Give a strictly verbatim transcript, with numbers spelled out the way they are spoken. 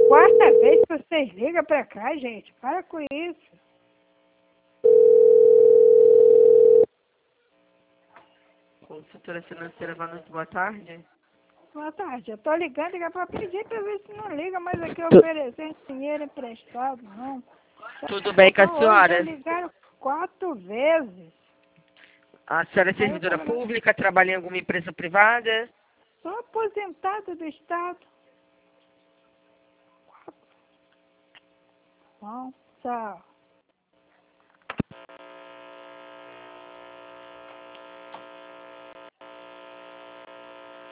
quarta vez que vocês ligam pra cá, gente. Para com isso. Consultora financeira, boa noite, boa tarde. Boa tarde. Eu tô ligando é pra pedir pra ver se não liga mais aqui oferecendo dinheiro emprestado, não. Tudo bem com a Então, hoje senhora? já ligaram quatro vezes. A senhora é Aí eu servidora falei, pública, trabalha em alguma empresa privada? sou aposentada do Estado. Bom, tchau.